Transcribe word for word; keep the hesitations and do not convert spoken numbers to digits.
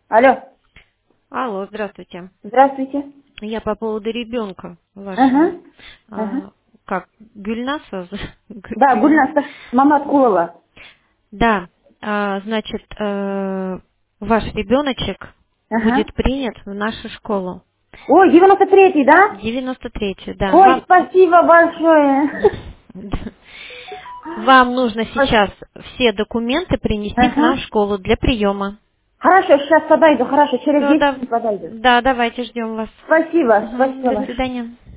Алло. Алло, здравствуйте. Здравствуйте. Я по поводу ребенка вашего. Ага. Ага. А, как, Гюльнас вас? Да, Гюльнас? Гульнас, мама Откулова. Да, а, значит, э, ваш ребеночек Ага. будет принят в нашу школу. Ой, девяносто третий, да? девяносто третью, да. Ой, Вам, спасибо большое. вам нужно Спас- сейчас все документы принести к нам Ага. в школу для приема. Хорошо, сейчас подойду, хорошо, через Все, десять да, минут подойду. да, давайте ждем вас. Спасибо, Мгм, до спасибо. свидания.